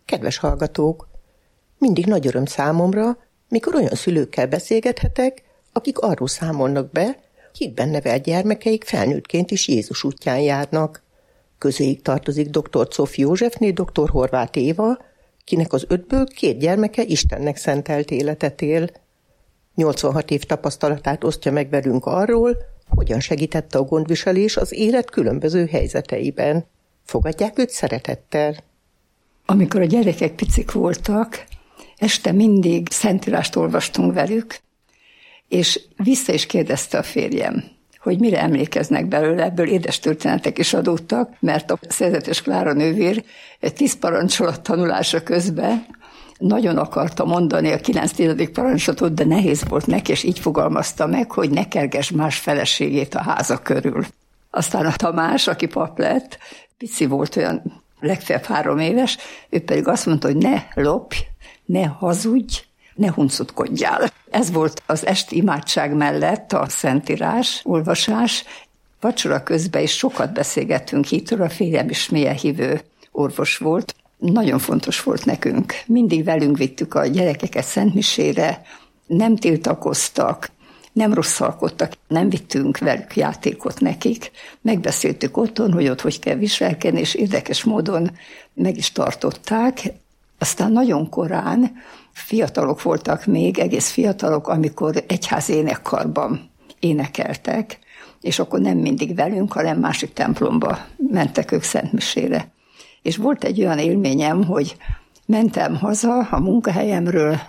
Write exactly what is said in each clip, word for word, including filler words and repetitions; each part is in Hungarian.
Kedves hallgatók! Mindig nagy öröm számomra, mikor olyan szülőkkel beszélgethetek, akik arról számolnak be, hitben nevelt gyermekeik felnőttként is Jézus útján járnak. Közéig tartozik dr. Czófi Józsefné dr. Horváth Éva, kinek az ötből két gyermeke Istennek szentelt életet él. nyolcvanhat év tapasztalatát osztja meg velünk arról, hogyan segítette a gondviselés az élet különböző helyzeteiben. Fogadják őt szeretettel. Amikor a gyerekek picik voltak, este mindig szentírást olvastunk velük, és vissza is kérdezte a férjem, hogy mire emlékeznek belőle, ebből édes történetek is adódtak, mert a szerzetes Klára nővér tíz parancsolat tanulása közben nagyon akarta mondani a kilenc parancsolatot, de nehéz volt neki, és így fogalmazta meg, hogy ne kergess más feleségét a háza körül. Aztán a Tamás, aki pap lett, pici volt, olyan legfeljebb három éves, ő pedig azt mondta, hogy ne lopj, ne hazudj, ne huncutkodjál. Ez volt az esti imádság mellett a szentírás, olvasás. Vacsora közben is sokat beszélgettünk hitről, a férjem is mélyen hívő orvos volt. Nagyon fontos volt nekünk. Mindig velünk vittük a gyerekeket szentmisére, nem tiltakoztak, nem rosszalkodtak, nem vittünk velük játékot nekik. Megbeszéltük otthon, hogy ott hogy kell viselkedni, és érdekes módon meg is tartották. Aztán nagyon korán, fiatalok voltak még, egész fiatalok, amikor egyház énekkarban énekeltek, és akkor nem mindig velünk, hanem másik templomba mentek ők szentmisére. És volt egy olyan élményem, hogy mentem haza a munkahelyemről,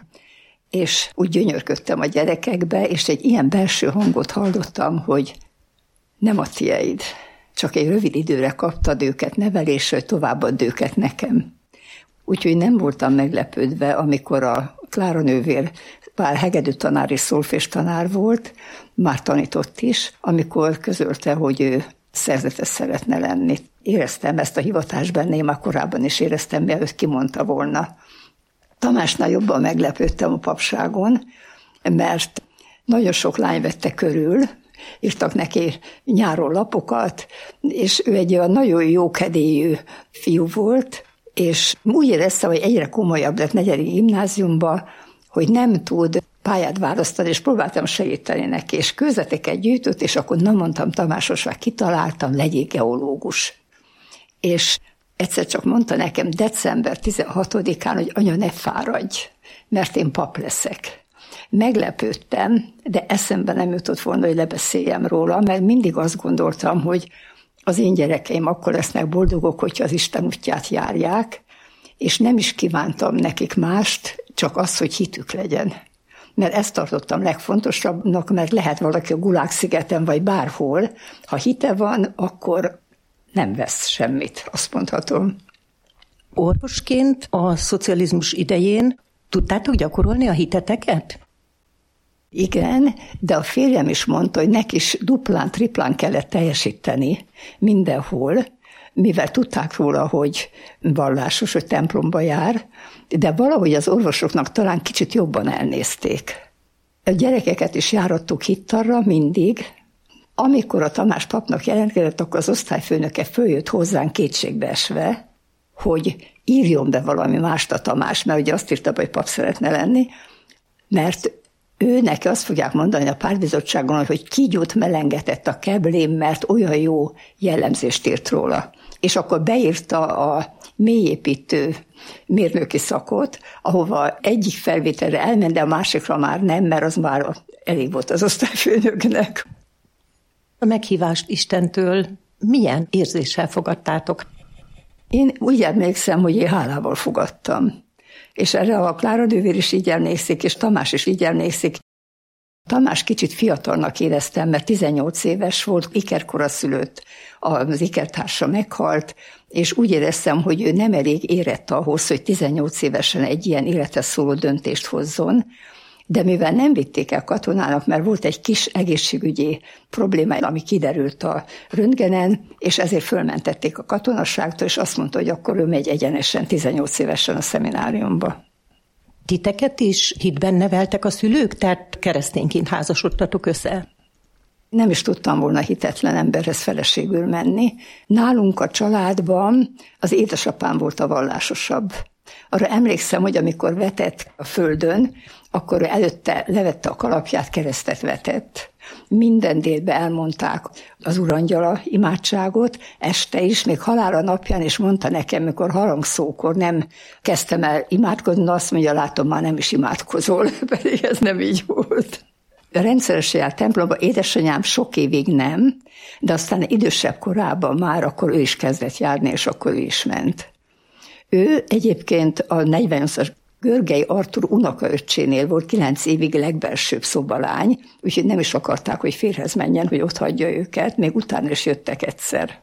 és úgy gyönyörködtem a gyerekekbe, és egy ilyen belső hangot hallottam, hogy nem a tieid, csak egy rövid időre kaptad őket nevelésre, hogy továbbadd őket nekem. Úgyhogy nem voltam meglepődve, amikor a Klára nővér pár hegedű tanár és szolfés tanár volt, már tanított is, amikor közölte, hogy ő szerzetes szeretne lenni. Éreztem ezt a hivatást benném, már korábban is éreztem, mielőtt kimondta volna. Tamásnál jobban meglepődtem a papságon, mert nagyon sok lány vette körül, írtak neki nyáron lapokat, és ő egy olyan nagyon jókedélyű fiú volt, és úgy érezte, hogy egyre komolyabb lett negyedik gimnáziumba, hogy nem tud pályát választani, és próbáltam segíteni neki, és kőzeteket gyűjtött, és akkor nem mondtam, Tamásos, már kitaláltam, legyél geológus. És egyszer csak mondta nekem december tizenhatodikán, hogy anya, ne fáradj, mert én pap leszek. Meglepődtem, de eszembe nem jutott volna, hogy lebeszéljem róla, mert mindig azt gondoltam, hogy az én gyerekeim akkor lesznek boldogok, hogyha az Isten útját járják, és nem is kívántam nekik mást, csak azt, hogy hitük legyen. Mert ezt tartottam legfontosabbnak, mert lehet valaki a Gulág-szigeten vagy bárhol, ha hite van, akkor nem vesz semmit, azt mondhatom. Orvosként a szocializmus idején tudtátok gyakorolni a hiteteket? Igen, de a férjem is mondta, hogy neki is duplán, triplán kellett teljesíteni mindenhol, mivel tudták róla, hogy vallásos, hogy templomba jár, de valahogy az orvosoknak talán kicsit jobban elnézték. A gyerekeket is járattuk hittarra mindig. Amikor a Tamás papnak jelentkezett, akkor az osztályfőnöke följött hozzánk kétségbeesve, hogy írjon be valami mást a Tamás, mert ugye azt írta, hogy pap szeretne lenni, mert ő neki azt fogják mondani a pártbizottságon, hogy kígyót melengetett a keblém, mert olyan jó jellemzést írt róla. És akkor beírta a mélyépítő mérnöki szakot, ahova egyik felvételre elment, de a másikra már nem, mert az már elég volt az osztályfőnöknek. A meghívást Istentől milyen érzéssel fogadtátok? Én úgy emlékszem, hogy én hálával fogadtam. És erre a Klára nővér is így emlékszik, és Tamás is így emlékszik. Tamás kicsit fiatalnak éreztem, mert tizennyolc éves volt, ikerkoraszülött, az ikertársa meghalt, és úgy éreztem, hogy ő nem elég érett ahhoz, hogy tizennyolc évesen egy ilyen életre szóló döntést hozzon, de mivel nem vitték el katonának, mert volt egy kis egészségügyi probléma, ami kiderült a röntgenen, és ezért fölmentették a katonasságtól, és azt mondta, hogy akkor ő megy egyenesen tizennyolc évesen a szemináriumba. Titeket is hitben neveltek a szülők, tehát keresztényként házasodtatok össze? Nem is tudtam volna hitetlen emberhez feleségül menni. Nálunk a családban az édesapám volt a vallásosabb. Arra emlékszem, hogy amikor vetett a földön, akkor előtte levette a kalapját, keresztet vetett. Minden délben elmondták az Urangyala imádságot, este is, még halála napján, és mondta nekem, mikor harangszókor nem kezdtem el imádkozni, azt mondja, látom, már nem is imádkozol, pedig ez nem így volt. Rendszeresen járt templomba, édesanyám sok évig nem, de aztán idősebb korában már akkor ő is kezdett járni, és akkor ő is ment. Ő egyébként a negyvennyolcas Görgei Artúr unokaöccsénél volt kilenc évig legbelsőbb szobalány, úgyhogy nem is akarták, hogy férhez menjen, hogy ott hagyja őket, még utána is jöttek egyszer.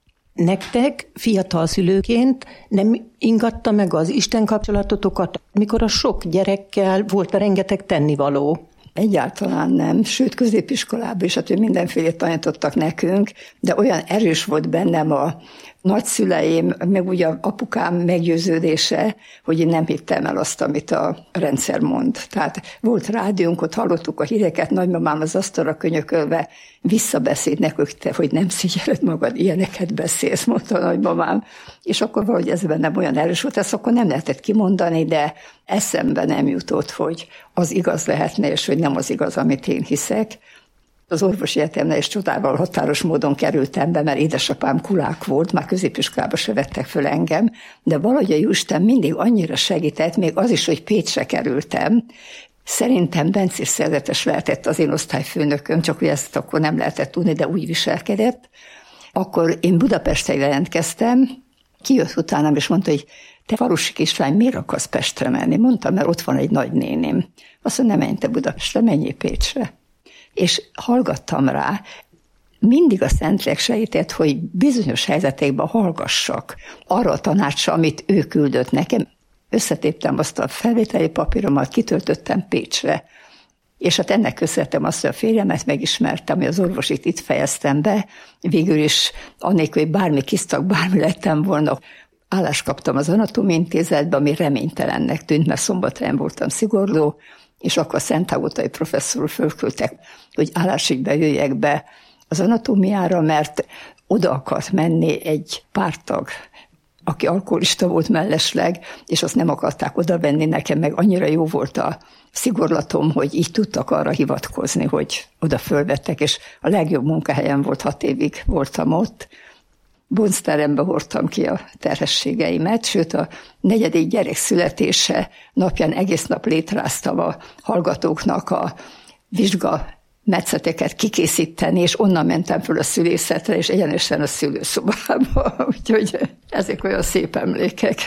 Nektek fiatal szülőként nem ingatta meg az Isten kapcsolatotokat, mikor a sok gyerekkel volt a rengeteg tennivaló? Egyáltalán nem, sőt középiskolában is, hát mindenfélét tanítottak nekünk, de olyan erős volt bennem a nagyszüleim, meg ugye apukám meggyőződése, hogy én nem hittem el azt, amit a rendszer mond. Tehát volt rádiónk, ott hallottuk a híreket, nagymamám az asztalra könyökölve visszabeszélt nekünk, te, hogy nem szégyelled magad, ilyeneket beszélsz, mondta a nagymamám. És akkor valahogy ez bennem olyan erős volt, ezt akkor nem lehetett kimondani, de eszembe nem jutott, hogy az igaz lehetne, és hogy nem az igaz, amit én hiszek. Az orvosi egyetemre is csodával határos módon kerültem be, mert édesapám kulák volt, már középiskolába se vettek föl engem, de valahogy a Jóisten mindig annyira segített, még az is, hogy Pécsre kerültem. Szerintem Bencés szerzetes lehetett az én osztályfőnököm, csak hogy ezt akkor nem lehetett tudni, de úgy viselkedett. Akkor én Budapestre jelentkeztem, kijött utánam, és mondta, hogy te falusi kislány, miért akarsz Pestre menni? Mondtam, mert ott van egy nagynéném. Azt mondja, ne menj te Budapestre, menjél Pécsre. És hallgattam rá, mindig a Szentlélek segített, hogy bizonyos helyzetekben hallgassak arra a tanácsra, amit ő küldött nekem. Összetéptem azt a felvételi papíromat, kitöltöttem Pécsre, és hát ennek köszönhetem azt, hogy a férjemet megismertem, hogy az orvosit itt fejeztem be, végül is annélkül, hogy bármi kisztak, bármi lettem volna, állást kaptam az Anatómiai Intézetbe, ami reménytelennek tűnt, mert szombathelyen voltam szigorló, és akkor a Szentágotai professzor fölküldtek, hogy állásügybe jöjjek be az anatómiára, mert oda akart menni egy pártag, aki alkoholista volt mellesleg, és azt nem akarták oda venni nekem, meg annyira jó volt a szigorlatom, hogy így tudtak arra hivatkozni, hogy oda fölvettek, és a legjobb munkahelyem volt, hat évig voltam ott. Boncterembe hordtam ki a terhességeimet, sőt a negyedik gyerek születése napján egész nap létráztam a hallgatóknak a vizsga metszeteket kikészíteni, és onnan mentem föl a szülészetre, és egyenesen a szülőszobába, úgyhogy ezek olyan szép emlékek.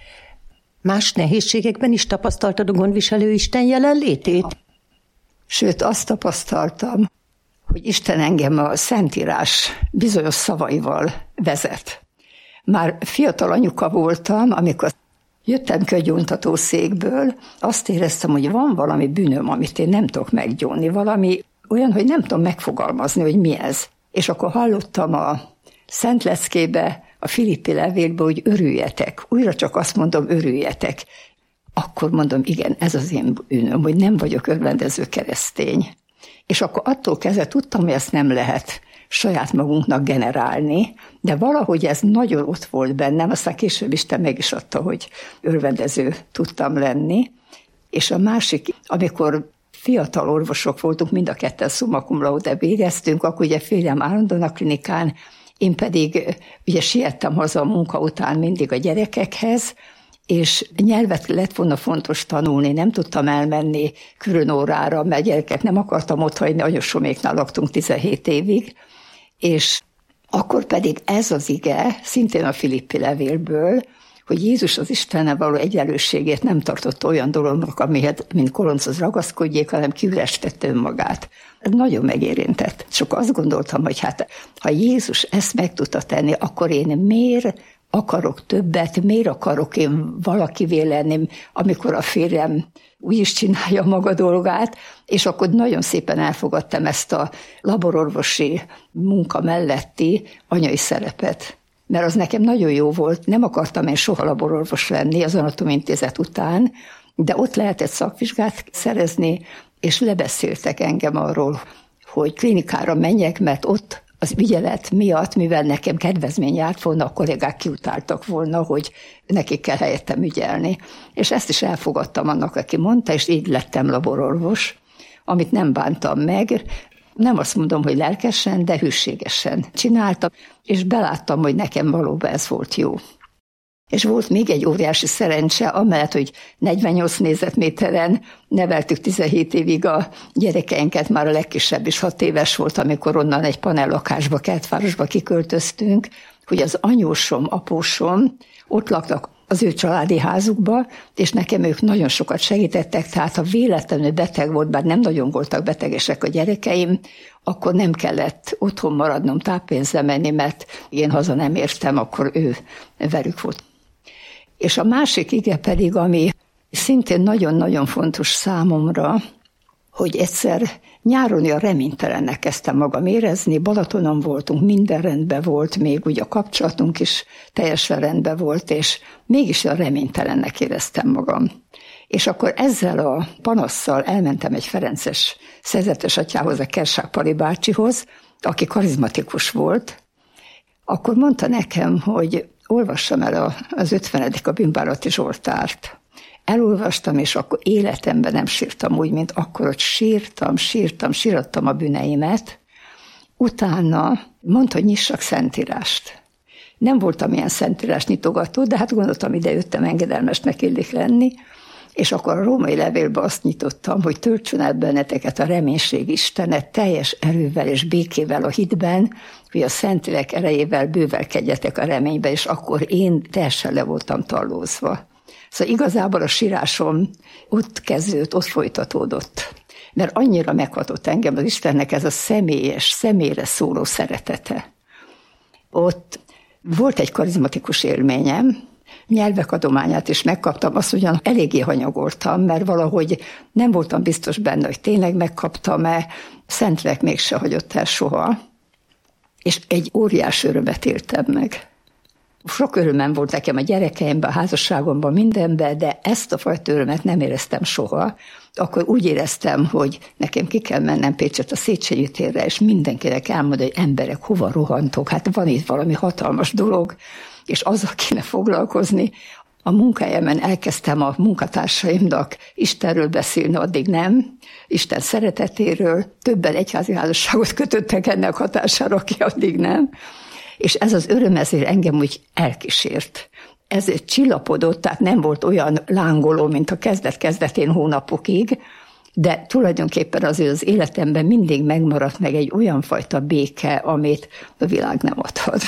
Más nehézségekben is tapasztaltad a gondviselő Isten jelenlétét? Sőt, azt tapasztaltam, hogy Isten engem a Szentírás bizonyos szavaival vezet. Már fiatal anyuka voltam, amikor jöttem könyvgyóntató székből, azt éreztem, hogy van valami bűnöm, amit én nem tudok meggyónni, valami olyan, hogy nem tudom megfogalmazni, hogy mi ez. És akkor hallottam a Szent Leckébe, a Filippi levélbe, hogy örüljetek. Újra csak azt mondom, örüljetek. Akkor mondom, igen, ez az én bűnöm, hogy nem vagyok örvendező keresztény. És akkor attól kezdve tudtam, hogy ezt nem lehet saját magunknak generálni, de valahogy ez nagyon ott volt bennem, aztán később Isten meg is adta, hogy örvendező tudtam lenni. És a másik, amikor fiatal orvosok voltunk, mind a ketten summa cum laude végeztünk, akkor ugye férjem állandóan a klinikán, én pedig ugye siettem haza a munka után mindig a gyerekekhez, és nyelvet lett volna fontos tanulni, nem tudtam elmenni külön órára, mert gyerekek nem akartam otthagyni, anyosoméknál laktunk tizenhét évig, és akkor pedig ez az ige, szintén a Filippi levélből, hogy Jézus az Istennel való egyenlőségét nem tartott olyan dolognak, amihez, mint kolonchoz ragaszkodjék, hanem kiürestette önmagát. Ez nagyon megérintett. És akkor azt gondoltam, hogy hát, ha Jézus ezt meg tudta tenni, akkor én miért akarok többet, miért akarok én valakivé lenni, amikor a férjem úgy is csinálja maga dolgát, és akkor nagyon szépen elfogadtam ezt a labororvosi munka melletti anyai szerepet. Mert az nekem nagyon jó volt, nem akartam én soha labororvos lenni az Anatómiai Intézet után, de ott lehetett szakvizsgát szerezni, és lebeszéltek engem arról, hogy klinikára menjek, mert ott az ügyelet miatt, mivel nekem kedvezmény járt volna, a kollégák kiutáltak volna, hogy nekik kell helyettem ügyelni. És ezt is elfogadtam annak, aki mondta, és így lettem labororvos, amit nem bántam meg. Nem azt mondom, hogy lelkesen, de hűségesen csináltam, és beláttam, hogy nekem valóban ez volt jó. És volt még egy óriási szerencse, amellett, hogy negyvennyolc négyzetméteren neveltük tizenhét évig a gyerekeinket, már a legkisebb is hat éves volt, amikor onnan egy panellakásba, Kertvárosba kiköltöztünk, hogy az anyósom, apósom ott laktak az ő családi házukba, és nekem ők nagyon sokat segítettek, tehát ha véletlenül beteg volt, bár nem nagyon voltak betegesek a gyerekeim, akkor nem kellett otthon maradnom, táppénzre menni, mert én haza nem értem, akkor ő velük volt. És a másik ige pedig, ami szintén nagyon-nagyon fontos számomra, hogy egyszer nyáron olyan reménytelennek kezdtem magam érezni, Balatonon voltunk, minden rendben volt, még ugye a kapcsolatunk is teljesen rendben volt, és mégis olyan reménytelennek éreztem magam. És akkor ezzel a panasszal elmentem egy ferences szerzetes atyához, a Kersák Pali bácsihoz, aki karizmatikus volt. Akkor mondta nekem, hogy olvassam el az ötvenedik a bűnbánati Zsoltárt. Elolvastam, és akkor életemben nem sírtam úgy, mint akkor, hogy sírtam, sírtam, sírattam a bűneimet. Utána mondta, hogy nyissak szentírást. Nem voltam ilyen szentírás nyitogató, de hát gondoltam, ide jöttem, engedelmesnek illik lenni, és akkor a római levélben azt nyitottam, hogy töltsön el benneteket a reménység Istene teljes erővel és békével a hitben, hogy a Szentlélek erejével bővelkedjetek a reménybe, és akkor én teljesen le voltam tallózva. Szóval igazából a sírásom ott kezdődött, ott folytatódott. Mert annyira meghatott engem az Istennek ez a személyes, személyre szóló szeretete. Ott volt egy karizmatikus élményem, nyelvek adományát is megkaptam, azt ugyan eléggé hanyagoltam, mert valahogy nem voltam biztos benne, hogy tényleg megkaptam-e, Szentlélek mégse hagyott el soha, és egy óriás örömet éltem meg. Sok örömem volt nekem a gyerekeimben, a házasságomban, mindenben, de ezt a fajta örömet nem éreztem soha. Akkor úgy éreztem, hogy nekem ki kell mennem Pécsett a Széchenyi térre, és mindenkinek elmondani, hogy emberek, hova rohantok, hát van itt valami hatalmas dolog, és azzal kéne foglalkozni. A munkahelyemen elkezdtem a munkatársaimnak Istenről beszélni, addig nem, Isten szeretetéről, többen egyházi házasságot kötöttek ennek hatására, aki addig nem. És ez az öröm ezért engem úgy elkísért. Ez csillapodott, tehát nem volt olyan lángoló, mint a kezdet-kezdetén hónapokig, de tulajdonképpen azért az életemben mindig megmaradt meg egy olyan fajta béke, amit a világ nem adhat.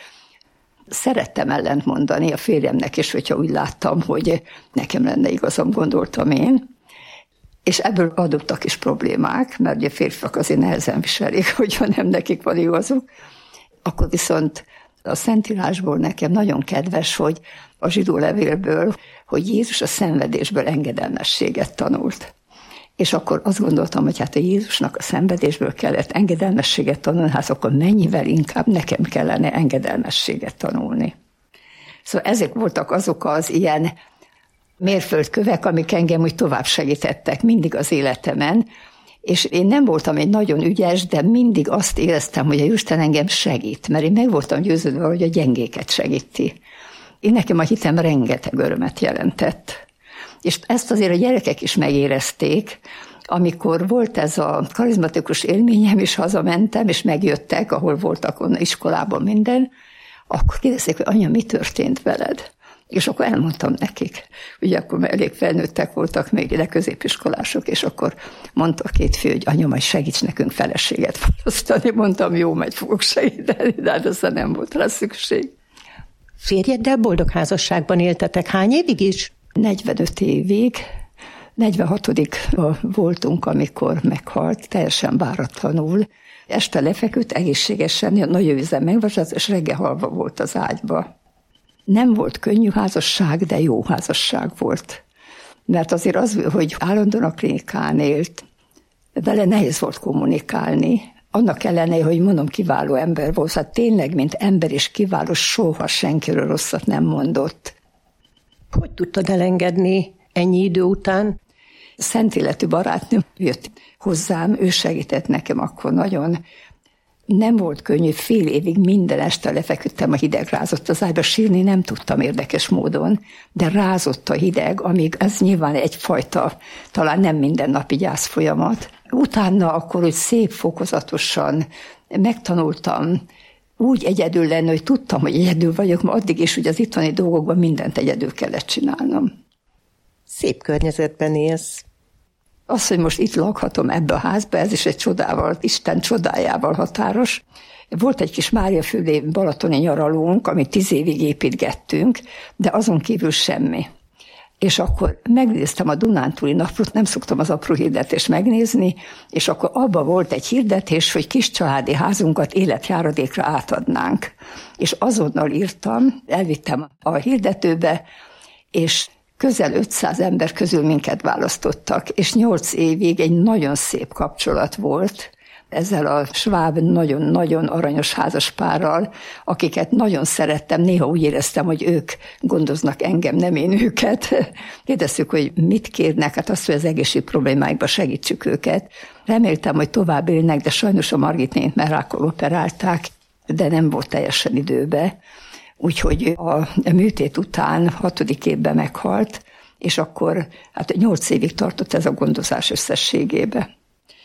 Szerettem ellent mondani a férjemnek is, hogyha úgy láttam, hogy nekem lenne igazam, gondoltam én. És ebből adottak is problémák, mert ugye férfiak azért nehezen viselik, hogyha nem nekik van igazuk. Akkor viszont a Szentírásból nekem nagyon kedves, hogy a zsidó levélből, hogy Jézus a szenvedésből engedelmességet tanult. És akkor azt gondoltam, hogy hát a Jézusnak a szenvedésből kellett engedelmességet tanulni, hát akkor mennyivel inkább nekem kellene engedelmességet tanulni. Szóval ezek voltak azok az ilyen mérföldkövek, amik engem úgy tovább segítettek mindig az életemen, és én nem voltam egy nagyon ügyes, de mindig azt éreztem, hogy a Isten engem segít, mert én meg voltam győződve, hogy a gyengéket segíti. Én nekem a hitem rengeteg örömet jelentett. És ezt azért a gyerekek is megérezték, amikor volt ez a karizmatikus élményem, és hazamentem, és megjöttek, ahol voltak onnan iskolában minden, akkor kérdezték, hogy anya, mi történt veled? És akkor elmondtam nekik. Ugye akkor elég felnőttek voltak még ide középiskolások, és akkor mondta a két fiú, hogy anya, majd segíts nekünk feleséget választani. Mondtam, jó, majd fogok segíteni, de hát aztán nem volt rá szükség. Férjeddel boldog házasságban éltetek hány évig is? negyvenöt évig. negyvenhatodik voltunk, amikor meghalt, teljesen váratlanul. Este lefeküdt egészségesen, nagyon üzem megvasat, és reggel halva volt az ágyba. Nem volt könnyű házasság, de jó házasság volt. Mert azért az, hogy állandóan a klinikán élt, vele nehéz volt kommunikálni. Annak ellenére, hogy mondom, kiváló ember volt, hát tényleg, mint ember is kiváló, soha senkiről rosszat nem mondott. Hogy tudtad elengedni ennyi idő után? Szent életű barátnőm jött hozzám, ő segített nekem akkor nagyon. Nem volt könnyű, fél évig minden este lefeküdtem, a hideg rázott az ágyba, sírni nem tudtam érdekes módon, de rázott a hideg, amíg ez nyilván egyfajta, talán nem mindennapi gyászfolyamat. Utána akkor, hogy szép fokozatosan megtanultam úgy egyedül lenni, hogy tudtam, hogy egyedül vagyok, mert addig is, hogy az itthoni dolgokban mindent egyedül kellett csinálnom. Szép környezetben élsz. Az, hogy most itt lakhatom ebbe a házba, ez is egy csodával, Isten csodájával határos. Volt egy kis Máriaföldi balatoni nyaralónk, amit tíz évig építgettünk, de azon kívül semmi. És akkor megnéztem a Dunántúli Naplót, nem szoktam az apró hirdetést megnézni, és akkor abban volt egy hirdetés, hogy kis családi házunkat életjáradékra átadnánk. És azonnal írtam, elvittem a hirdetőbe, és közel ötszáz ember közül minket választottak, és nyolc évig egy nagyon szép kapcsolat volt ezzel a sváb nagyon-nagyon aranyos házaspárral, akiket nagyon szerettem, néha úgy éreztem, hogy ők gondoznak engem, nem én őket. Kérdeztük, hogy mit kérnek, hát azt, hogy az egészség problémáikban segítsük őket. Reméltem, hogy tovább élnek, de sajnos a Margit nént már rákon operálták, de nem volt teljesen időbe. Úgyhogy a műtét után hatodik évben meghalt, és akkor hát nyolc évig tartott ez a gondozás összességébe.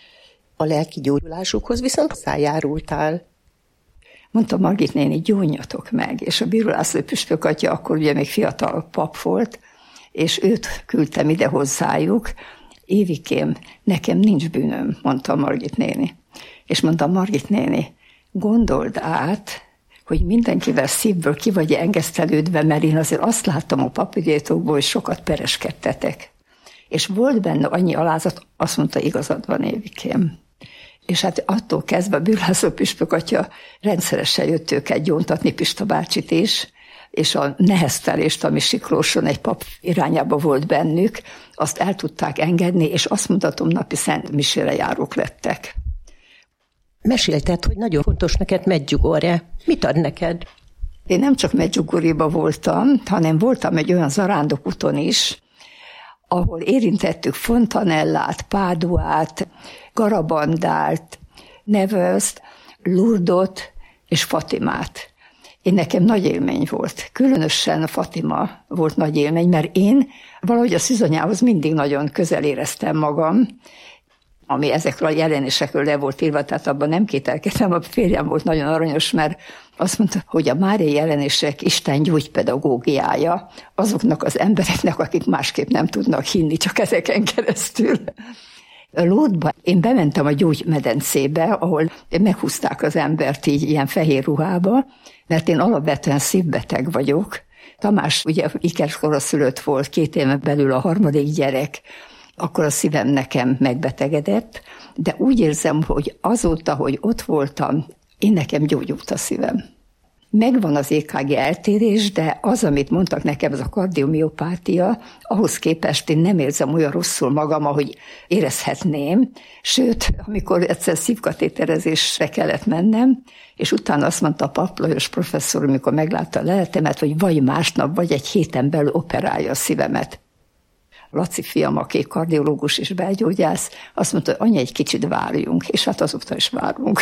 A lelki gyógyulásukhoz viszont hozzájárultál. Mondta Margit néni, gyónjatok meg, és a Bíró László püspök atya akkor ugye még fiatal pap volt, és őt küldtem ide hozzájuk. Évikém, nekem nincs bűnöm, mondta Margit néni. És mondta Margit néni, gondold át, hogy mindenkivel szívből ki vagy engesztelődve, mert én azért azt láttam a papírjétokból, hogy sokat pereskedtetek. És volt benne annyi alázat, azt mondta, igazad van, Évikém. És hát attól kezdve a Bíró László püspök atya rendszeresen jött őket gyóntatni, Pista bácsit is, és a neheztelést, ami Siklóson egy pap irányába volt bennük, azt el tudták engedni, és azt mondhatom, napi szent misére járók lettek. Mesélted, hogy nagyon fontos neked Medjugorje. Mit ad neked? Én nem csak Medjugorjéba voltam, hanem voltam egy olyan zarándokúton is, ahol érintettük Fontanellát, Páduát, Garabandált, Nevelszt, Lourdot és Fatimát. Én nekem nagy élmény volt. Különösen a Fatima volt nagy élmény, mert én valahogy a szűzanyához mindig nagyon közel éreztem magam, ami ezekről a jelenésekről le volt írva, tehát abban nem kételkedtem, a férjem volt nagyon aranyos, mert azt mondta, hogy a máriai jelenések Isten gyógypedagógiája azoknak az embereknek, akik másképp nem tudnak hinni, csak ezeken keresztül. Lourdesba én bementem a gyógymedencébe, ahol meghúzták az embert így ilyen fehér ruhába, mert én alapvetően szívbeteg vagyok. Tamás ugye ikerkoraszülött volt, két éven belül a harmadik gyerek, akkor a szívem nekem megbetegedett, de úgy érzem, hogy azóta, hogy ott voltam, én nekem gyógyult a szívem. Megvan az é ká gé eltérés, de az, amit mondtak nekem, ez a kardiomiopátia, ahhoz képest én nem érzem olyan rosszul magam, ahogy érezhetném. Sőt, amikor egyszer szívkatéterezésre kellett mennem, és utána azt mondta a Pap Lajos professzor, amikor meglátta a leletemet, hogy vagy másnap, vagy egy héten belül operálja a szívemet. Laci fiam, aki kardiológus és belgyógyász, azt mondta, hogy anya, egy kicsit várjunk, és hát azóta is várunk.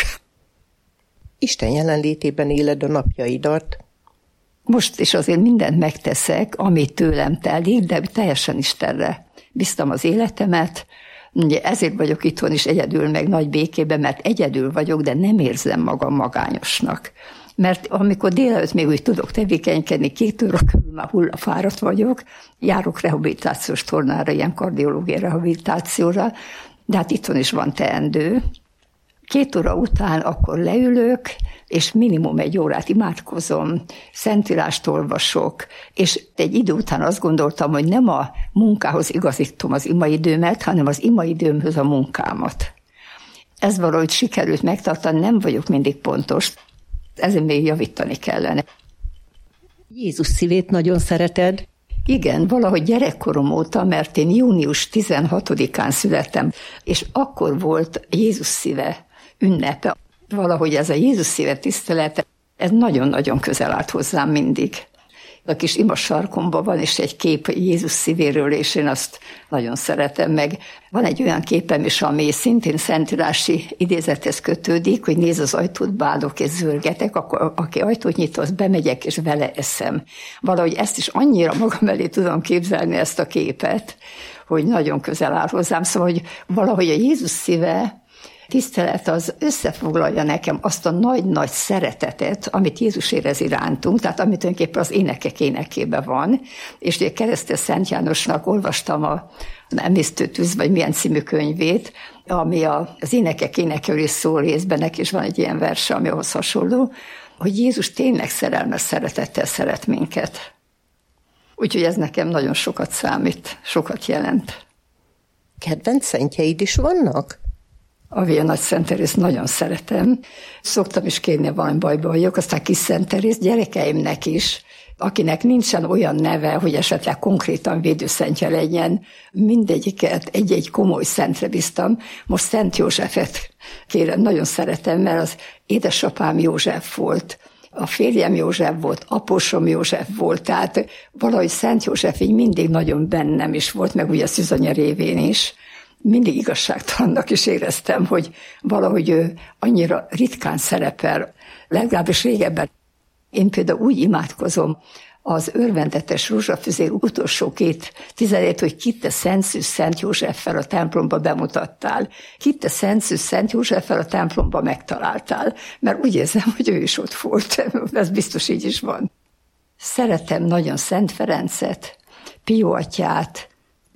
Isten jelenlétében éled a napjaidat. Most is azért mindent megteszek, amit tőlem telik, de teljesen Istenre bíztam az életemet. Ugye ezért vagyok itthon is egyedül, meg nagy békében, mert egyedül vagyok, de nem érzem magam magányosnak. Mert amikor délelőtt még úgy tudok tevékenykedni, két óra körül már hullafáradt vagyok, járok rehabilitációs tornára, ilyen kardiológiai rehabilitációra, de hát itthon is van teendő. Két óra után akkor leülök, és minimum egy órát imádkozom, szentírást olvasok, és egy idő után azt gondoltam, hogy nem a munkához igazítom az imaidőmet, hanem az imaidőmhöz a munkámat. Ez valahogy sikerült megtartani, nem vagyok mindig pontos, ezen még javítani kellene. Jézus szívét nagyon szereted? Igen, valahogy gyerekkorom óta, mert én június tizenhatodikán születtem, és akkor volt Jézus szíve ünnepe. Valahogy ez a Jézus szíve tisztelete, ez nagyon-nagyon közel állt hozzám mindig. A kis ima sarkomban van is egy kép Jézus szívéről, és én azt nagyon szeretem meg. Van egy olyan képem is, ami szintén szentírási idézethez kötődik, hogy néz az ajtót, bádok és zörgetek, akkor aki ajtót nyit, az bemegyek és vele eszem. Valahogy ezt is annyira magam elé tudom képzelni, ezt a képet, hogy nagyon közel áll hozzám. Szóval, hogy valahogy a Jézus szíve, tisztelet az összefoglalja nekem azt a nagy-nagy szeretetet, amit Jézus érez irántunk, tehát amit tulajdonképpen az énekek énekében van. És ugye Keresztes Szent Jánosnak olvastam a Emésztő tűz, vagy milyen című könyvét, ami az énekek énekelő szól részben, neki is van egy ilyen verse, ami ahhoz hasonló, hogy Jézus tényleg szerelmes szeretettel szeret minket. Úgyhogy ez nekem nagyon sokat számít, sokat jelent. Kedvenc szentjeid is vannak? A Via Nagy Szent Terészt nagyon szeretem. Szoktam is kérni, valami bajba vagyok, aztán Kis Szent Terész gyerekeimnek is, akinek nincsen olyan neve, hogy esetleg konkrétan védőszentje legyen, mindegyiket egy-egy komoly szentre bíztam. Most Szent Józsefet kérem, nagyon szeretem, mert az édesapám József volt, a férjem József volt, apósom József volt, tehát valahogy Szent József így mindig nagyon bennem is volt, meg ugye a Szűzanya révén is. Mindig igazságtalannak is éreztem, hogy valahogy ő annyira ritkán szerepel, legalábbis régebben. Én például úgy imádkozom az örvendetes rózsafüzér utolsó két tizenét, hogy kit te Szent Szűz Szent Józseffel a templomba bemutattál, kit te Szent Szűz Szent Józseffel a templomba megtaláltál, mert úgy érzem, hogy ő is ott volt, ez biztos így is van. Szeretem nagyon Szent Ferencet, Pió atyát,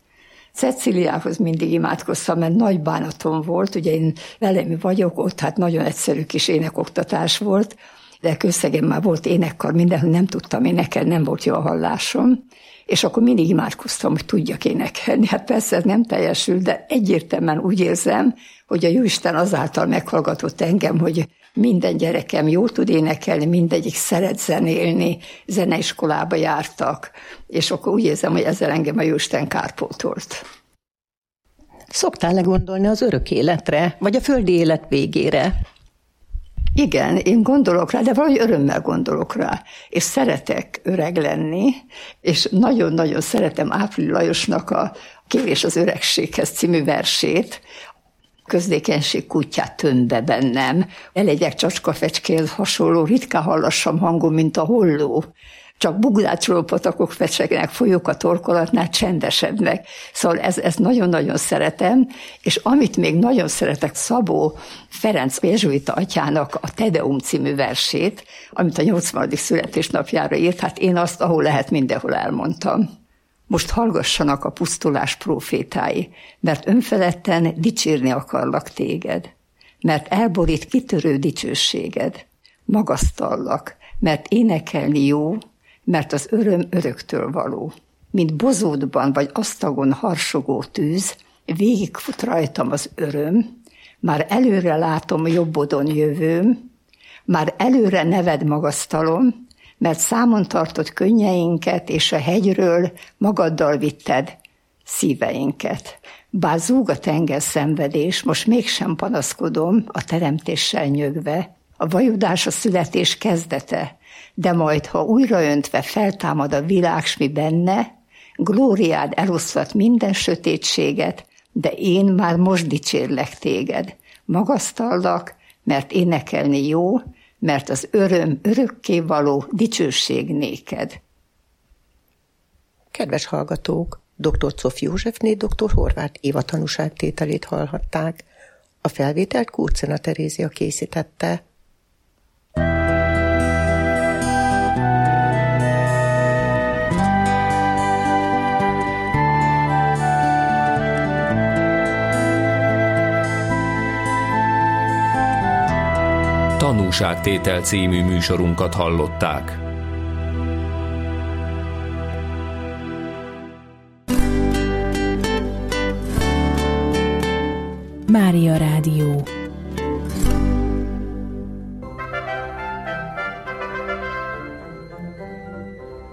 Ceciliához mindig imádkoztam, mert nagy bánatom volt, ugye én velem vagyok ott, hát nagyon egyszerű kis énekoktatás volt, de Kőszegen már volt énekkar, mindenhol nem tudtam énekelni, nem volt jó a hallásom, és akkor mindig imádkoztam, hogy tudjak énekelni. Hát persze ez nem teljesül, de egyértelműen úgy érzem, hogy a Jóisten azáltal meghallgatott engem, hogy minden gyerekem jól tud énekelni, mindegyik szeret zenélni, zeneiskolába jártak, és akkor úgy érzem, hogy ezzel engem a Jóisten kárpótolt. Szoktál-e gondolni az örök életre, vagy a földi élet végére? Igen, én gondolok rá, de valahogy örömmel gondolok rá, és szeretek öreg lenni, és nagyon-nagyon szeretem Április Lajosnak a Kérés az öregséghez című versét, közlékenység kutyát tömbe bennem, elegyek csacskafecskéhez hasonló, ritkán hallassam hangom, mint a holló. Csak bugdácsoló patakok fecsegnek, folyók a torkolatnál csendesednek. Szóval ez, ezt nagyon-nagyon szeretem, és amit még nagyon szeretek, Szabó Ferenc jezsuita atyának a Te Deum című versét, amit a nyolcvanadik születésnapjára írt, hát én azt, ahol lehet, mindenhol elmondtam. Most hallgassanak a pusztulás prófétái, mert önfeledten dicsérni akarlak téged, mert elborít kitörő dicsőséged. Magasztallak, mert énekelni jó, mert az öröm öröktől való. Mint bozótban vagy asztagon harsogó tűz, végigfut rajtam az öröm, már előre látom jobbodon jövőm, már előre neved magasztalom, mert számon tartott könnyeinket, és a hegyről magaddal vitted szíveinket. Bár zúg a tenger szenvedés, most mégsem panaszkodom a teremtéssel nyögve, a vajudás a születés kezdete, de majd, ha újraöntve feltámad a világ, s mi benne, glóriád eloszlat minden sötétséget, de én már most dicsérlek téged. Magasztallak, mert énekelni jó, mert az öröm örökké való dicsőség néked. Kedves hallgatók, dr. Czoffi Józsefné dr. Horváth Éva tanúságtételét hallhatták. A felvételt Kurcena Terézia készítette. Tanúságtétel című műsorunkat hallották. Mária Rádió.